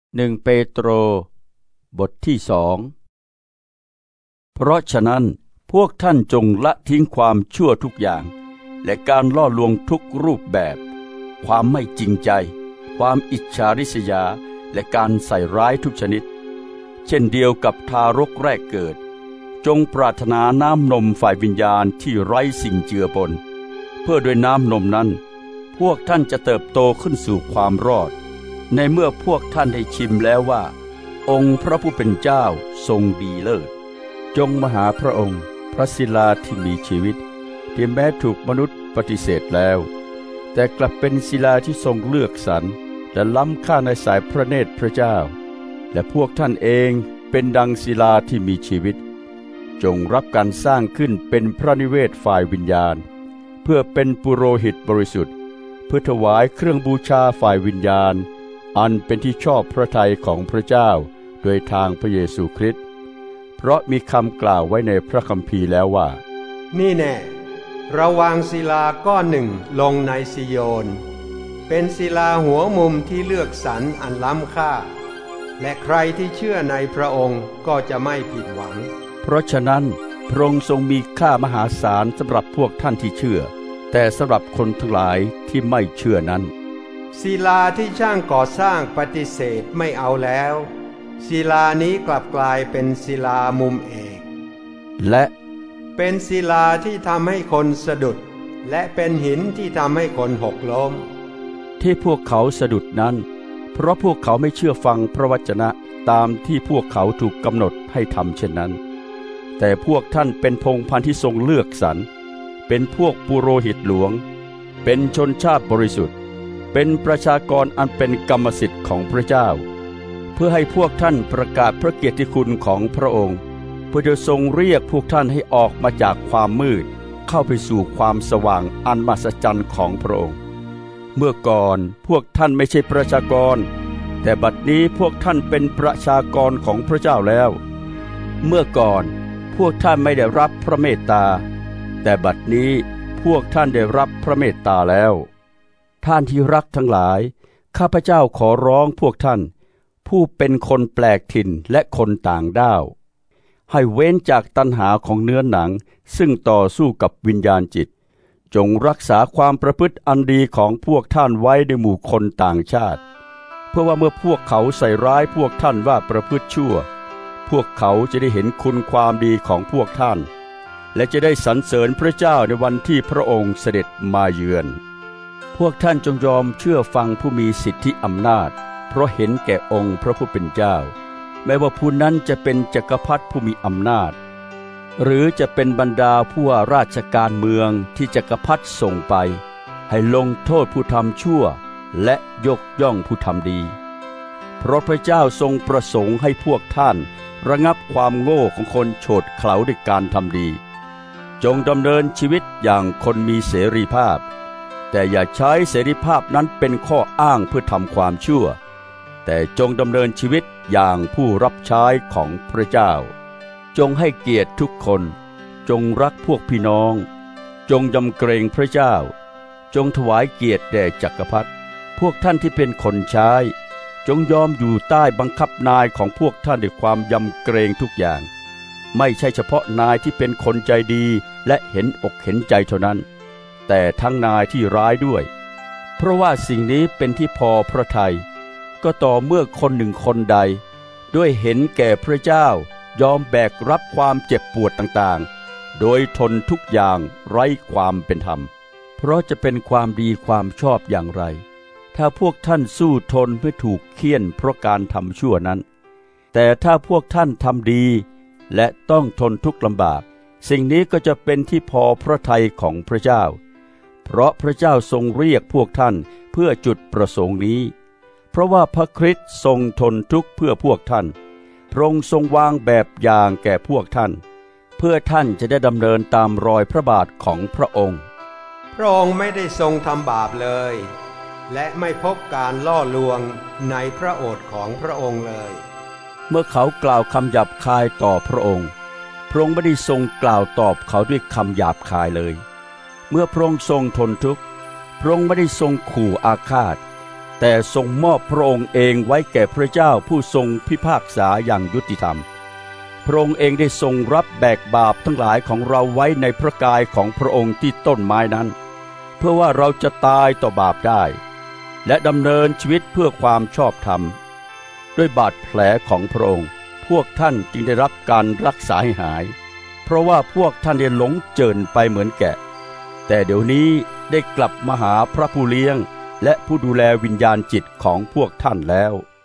1เปโตรบทที่2เพราะฉะนั้นพวกท่านจงละทิ้งความชั่วทุกอย่างและการล่อลวงทุกรูปแบบความไม่จริงใจความอิจฉาริษยาและการใส่ร้ายทุกชนิดเช่นเดียวกับทารกแรกเกิดจงปรารถนาน้ำนมฝ่ายวิญญาณที่ไร้สิ่งเจือปนเพื่อด้วยน้ำนมนั้นพวกท่านจะเติบโตขึ้นสู่ความรอดในเมื่อพวกท่านได้ชิมแล้วว่าองค์พระผู้เป็นเจ้าทรงดีเลิศจงมาหาพระองค์พระศิลาที่มีชีวิตที่แม้ถูกมนุษย์ปฏิเสธแล้วแต่กลับเป็นศิลาที่ทรงเลือกสรรและล้ำค่าในสายพระเนตรพระเจ้าและพวกท่านเองเป็นดังศิลาที่มีชีวิตจงรับการสร้างขึ้นเป็นพระนิเวศฝ่ายวิญญาณเพื่อเป็นปุโรหิตบริสุทธิ์เพื่อถวายเครื่องบูชาฝ่ายวิญญาณอันเป็นที่ชอบพระทัยของพระเจ้าโดยทางพระเยซูคริสต์เพราะมีคำกล่าวไว้ในพระคัมภีร์แล้วว่านี่แน่เราวางศิลาก้อนหนึ่งลงในซิโยนเป็นศิลาหัวมุมที่เลือกสรรอันล้ำค่าและใครที่เชื่อในพระองค์ก็จะไม่ผิดหวังเพราะฉะนั้นพระองค์ทรงมีค่ามหาศาลสำหรับพวกท่านที่เชื่อแต่สำหรับคนทั้งหลายที่ไม่เชื่อนั้นศิลาที่ช่างก่อสร้างปฏิเสธไม่เอาแล้วศิลานี้กลับกลายเป็นศิลามุมเอกและเป็นศิลาที่ทำให้คนสะดุดและเป็นหินที่ทำให้คนหกล้มที่พวกเขาสะดุดนั้นเพราะพวกเขาไม่เชื่อฟังพระวจนะตามที่พวกเขาถูกกำหนดให้ทำเช่นนั้นแต่พวกท่านเป็นพงศ์พันธุ์ที่ทรงเลือกสรรเป็นพวกปุโรหิตหลวงเป็นชนชาติบริสุทธิ์เป็นประชากรอันเป็นกรรมสิทธิ์ของพระเจ้าเพื่อให้พวกท่านประกาศพระเกียรติคุณของพระองค์เพื่อจะทรงเรียกพวกท่านให้ออกมาจากความมืดเข้าไปสู่ความสว่างอันมหัศจรรย์ของพระองค์เมื่อก่อนพวกท่านไม่ใช่ประชากรแต่บัดนี้พวกท่านเป็นประชากรของพระเจ้าแล้วเมื่อก่อนพวกท่านไม่ได้รับพระเมตตาแต่บัดนี้พวกท่านได้รับพระเมตตาแล้วท่านที่รักทั้งหลายข้าพเจ้าขอร้องพวกท่านผู้เป็นคนแปลกถิ่นและคนต่างด้าวให้เว้นจากตัณหาของเนื้อหนังซึ่งต่อสู้กับวิญญาณจิตจงรักษาความประพฤติอันดีของพวกท่านไว้ในหมู่คนต่างชาติเพื่อว่าเมื่อพวกเขาใส่ร้ายพวกท่านว่าประพฤติชั่วพวกเขาจะได้เห็นคุณความดีของพวกท่านและจะได้สรรเสริญพระเจ้าในวันที่พระองค์เสด็จมาเยือนพวกท่านจงยอมเชื่อฟังผู้มีสิทธิอำนาจเพราะเห็นแก่องค์พระผู้เป็นเจ้าแม้ว่าผู้นั้นจะเป็นจักรพรรดิผู้มีอำนาจหรือจะเป็นบรรดาผู้ว่าราชการเมืองที่จักรพรรดิส่งไปให้ลงโทษผู้ทำชั่วและยกย่องผู้ทำดีเพราะพระเจ้าทรงประสงค์ให้พวกท่านระงับความโง่ของคนโฉดเขลาด้วยการทำดีจงดำเนินชีวิตอย่างคนมีเสรีภาพแต่อย่าใช้เสรีภาพนั้นเป็นข้ออ้างเพื่อทำความชั่วแต่จงดำเนินชีวิตอย่างผู้รับใช้ของพระเจ้าจงให้เกียรติทุกคนจงรักพวกพี่น้องจงยำเกรงพระเจ้าจงถวายเกียรติแด่จักรพรรดิพวกท่านที่เป็นคนใช้จงยอมอยู่ใต้บังคับนายของพวกท่านด้วยความยำเกรงทุกอย่างไม่ใช่เฉพาะนายที่เป็นคนใจดีและเห็นอกเห็นใจเท่านั้นแต่ทั้งนายที่ร้ายด้วยเพราะว่าสิ่งนี้เป็นที่พอพระทัยก็ต่อเมื่อคนหนึ่งคนใดด้วยเห็นแก่พระเจ้ายอมแบกรับความเจ็บปวดต่างๆโดยทนทุกอย่างไร้ความเป็นธรรมเพราะจะเป็นความดีความชอบอย่างไรถ้าพวกท่านสู้ทนเพื่อถูกเฆี่ยนเพราะการทำชั่วนั้นแต่ถ้าพวกท่านทำดีและต้องทนทุกข์ลำบากสิ่งนี้ก็จะเป็นที่พอพระทัยของพระเจ้าเพราะพระเจ้าทรงเรียกพวกท่านเพื่อจุดประสงค์นี้เพราะว่าพระคริสต์ทรงทนทุกข์เพื่อพวกท่านพระองค์ทรงวางแบบอย่างแก่พวกท่านเพื่อท่านจะได้ดำเนินตามรอยพระบาทของพระองค์พระองค์ไม่ได้ทรงทำบาปเลยและไม่พบการล่อลวงในพระโอษฐ์ของพระองค์เลยเมื่อเขากล่าวคำหยาบคายต่อพระองค์พระองค์ไม่ได้ทรงกล่าวตอบเขาด้วยคำหยาบคายเลยเมื่อพระองค์ทรงทนทุกข์พระองค์ไม่ได้ทรงขู่อาฆาตแต่ทรงมอบพระองค์เองไว้แก่พระเจ้าผู้ทรงพิพากษาอย่างยุติธรรมพระองค์เองได้ทรงรับแบกบาปทั้งหลายของเราไว้ในพระกายของพระองค์ที่ต้นไม้นั้นเพื่อว่าเราจะตายต่อบาปได้และดำเนินชีวิตเพื่อความชอบธรรมด้วยบาดแผลของพระองค์พวกท่านจึงได้รับการรักษาให้หายเพราะว่าพวกท่านได้หลงเจิ่นไปเหมือนแกะแต่เดี๋ยวนี้ได้กลับมาหาพระผู้เลี้ยงและผู้ดูแลวิญญาณจิตของพวกท่านแล้ว